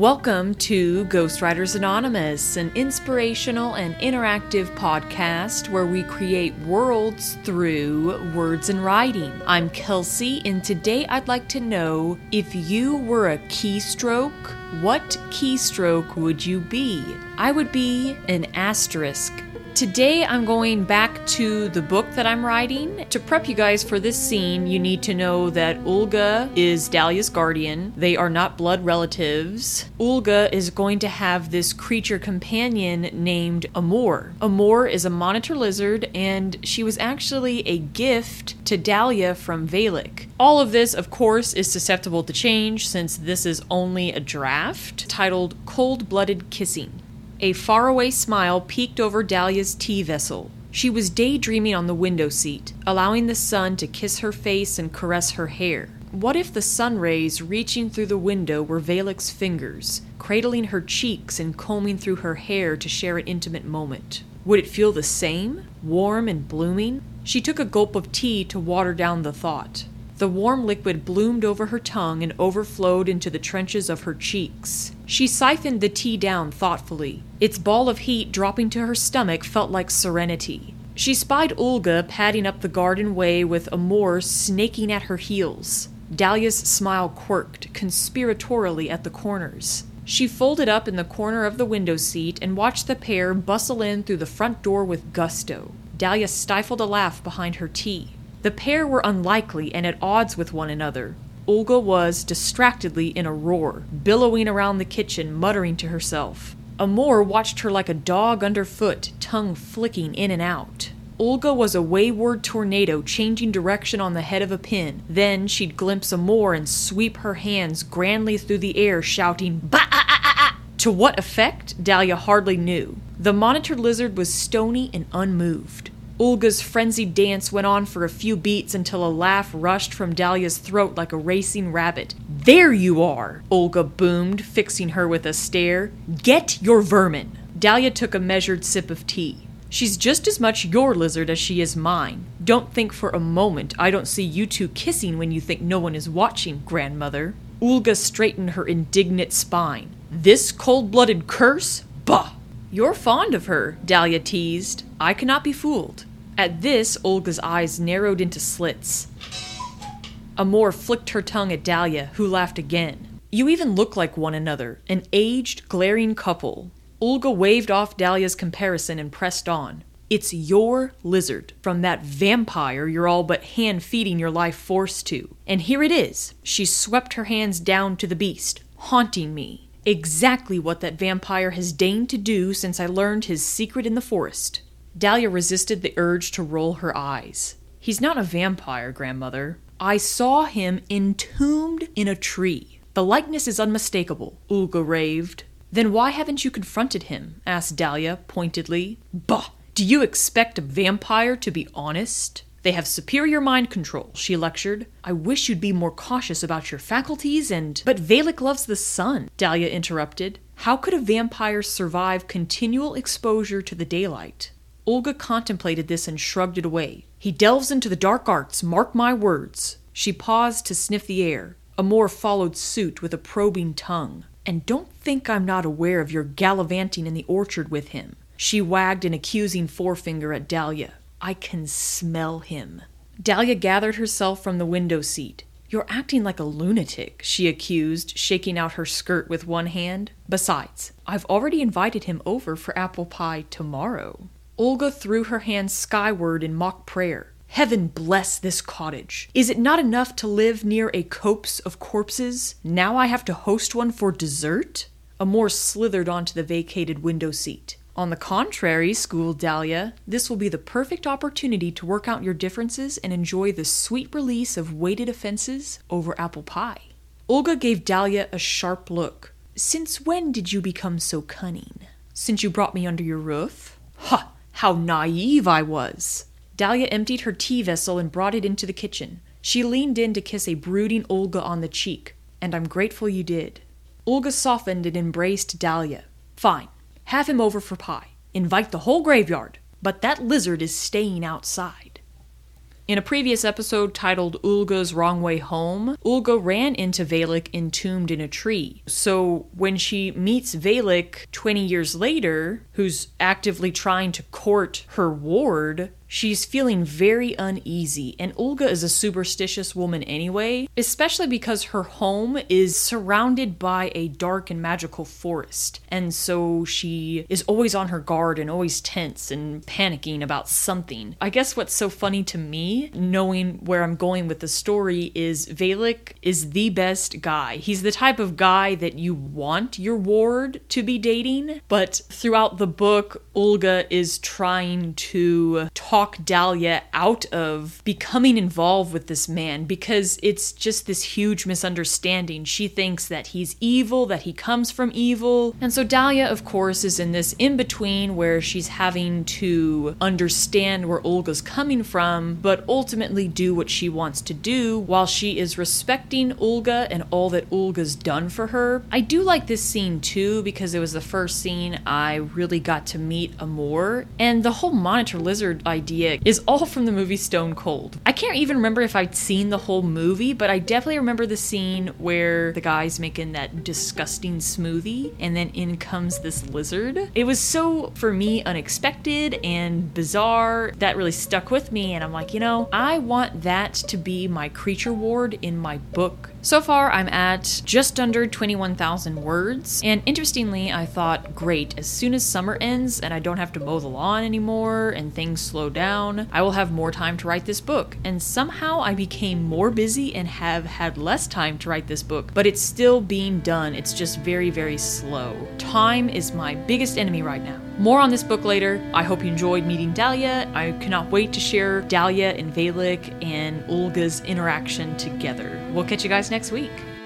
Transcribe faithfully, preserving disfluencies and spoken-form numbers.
Welcome to Ghostwriters Anonymous, an inspirational and interactive podcast where we create worlds through words and writing. I'm Kelsey, and today I'd like to know, if you were a keystroke, what keystroke would you be? I would be an asterisk. Today I'm going back to the book that I'm writing. To prep you guys for this scene, you need to know that Olga is Dahlia's guardian. They are not blood relatives. Olga is going to have this creature companion named Amor. Amor is a monitor lizard, and she was actually a gift to Dahlia from Valak. All of this, of course, is susceptible to change since this is only a draft, titled Cold-Blooded Kissing. A faraway smile peeked over Dahlia's tea vessel. She was daydreaming on the window seat, allowing the sun to kiss her face and caress her hair. What if the sun rays reaching through the window were Valak's fingers, cradling her cheeks and combing through her hair to share an intimate moment? Would it feel the same, warm and blooming? She took a gulp of tea to water down the thought. The warm liquid bloomed over her tongue and overflowed into the trenches of her cheeks. She siphoned the tea down thoughtfully. Its ball of heat dropping to her stomach felt like serenity. She spied Olga padding up the garden way with Amor snaking at her heels. Dahlia's smile quirked conspiratorially at the corners. She folded up in the corner of the window seat and watched the pair bustle in through the front door with gusto. Dahlia stifled a laugh behind her tea. The pair were unlikely and at odds with one another. Olga was distractedly in a roar, billowing around the kitchen, muttering to herself. Amor watched her like a dog underfoot, tongue flicking in and out. Olga was a wayward tornado changing direction on the head of a pin. Then she'd glimpse Amor and sweep her hands grandly through the air, shouting, "Ba-ah-ah-ah-ah!" To what effect, Dahlia hardly knew. The monitored lizard was stony and unmoved. Olga's frenzied dance went on for a few beats until a laugh rushed from Dahlia's throat like a racing rabbit. "There you are!" Olga boomed, fixing her with a stare. "Get your vermin!" Dahlia took a measured sip of tea. "She's just as much your lizard as she is mine. Don't think for a moment I don't see you two kissing when you think no one is watching, grandmother." Olga straightened her indignant spine. "This cold-blooded curse? Bah!" "You're fond of her," Dahlia teased. "I cannot be fooled." At this, Olga's eyes narrowed into slits. Amor flicked her tongue at Dahlia, who laughed again. "You even look like one another, an aged, glaring couple." Olga waved off Dahlia's comparison and pressed on. "It's your lizard, from that vampire you're all but hand-feeding your life force to. And here it is." She swept her hands down to the beast, "haunting me. Exactly what that vampire has deigned to do since I learned his secret in the forest." Dahlia resisted the urge to roll her eyes. "He's not a vampire, grandmother. I saw him entombed in a tree. The likeness is unmistakable," Olga raved. "Then why haven't you confronted him?" asked Dahlia pointedly. "Bah! Do you expect a vampire to be honest? They have superior mind control," she lectured. "I wish you'd be more cautious about your faculties and—" "But Valak loves the sun," Dahlia interrupted. "How could a vampire survive continual exposure to the daylight?" Olga contemplated this and shrugged it away. "He delves into the dark arts, mark my words." She paused to sniff the air. Amor followed suit with a probing tongue. "And don't think I'm not aware of your gallivanting in the orchard with him." She wagged an accusing forefinger at Dahlia. "I can smell him." Dahlia gathered herself from the window seat. "You're acting like a lunatic," she accused, shaking out her skirt with one hand. "Besides, I've already invited him over for apple pie tomorrow." Olga threw her hands skyward in mock prayer. "Heaven bless this cottage. Is it not enough to live near a copse of corpses? Now I have to host one for dessert?" Amor slithered onto the vacated window seat. "On the contrary," schooled Dahlia, "this will be the perfect opportunity to work out your differences and enjoy the sweet release of weighted offenses over apple pie." Olga gave Dahlia a sharp look. "Since when did you become so cunning?" "Since you brought me under your roof." "Ha! How naive I was!" Dahlia emptied her tea vessel and brought it into the kitchen. She leaned in to kiss a brooding Olga on the cheek. "And I'm grateful you did." Olga softened and embraced Dahlia. "Fine. Have him over for pie. Invite the whole graveyard. But that lizard is staying outside." In a previous episode titled Ulga's Wrong Way Home, Ulga ran into Velik entombed in a tree. So when she meets Velik twenty years later, who's actively trying to court her ward, she's feeling very uneasy, and Ulga is a superstitious woman anyway, especially because her home is surrounded by a dark and magical forest, and so she is always on her guard and always tense and panicking about something. I guess what's so funny to me, knowing where I'm going with the story, is Velik is the best guy. He's the type of guy that you want your ward to be dating, but throughout the book, Ulga is trying to talk talk Dahlia out of becoming involved with this man because it's just this huge misunderstanding. She thinks that he's evil, that he comes from evil. And so Dahlia, of course, is in this in-between where she's having to understand where Ulga's coming from, but ultimately do what she wants to do while she is respecting Ulga and all that Ulga's done for her. I do like this scene too because it was the first scene I really got to meet Amor, and the whole monitor lizard idea is all from the movie Stone Cold. I can't even remember if I'd seen the whole movie, but I definitely remember the scene where the guy's making that disgusting smoothie and then in comes this lizard. It was so, for me, unexpected and bizarre. That really stuck with me, and I'm like, you know, I want that to be my creature ward in my book. So far, I'm at just under twenty-one thousand words, and interestingly, I thought, great, as soon as summer ends and I don't have to mow the lawn anymore and things slow down, I will have more time to write this book. And somehow I became more busy and have had less time to write this book, but it's still being done. It's just very, very slow. Time is my biggest enemy right now. More on this book later. I hope you enjoyed meeting Dahlia. I cannot wait to share Dahlia and Velik and Ulga's interaction together. We'll catch you guys next week.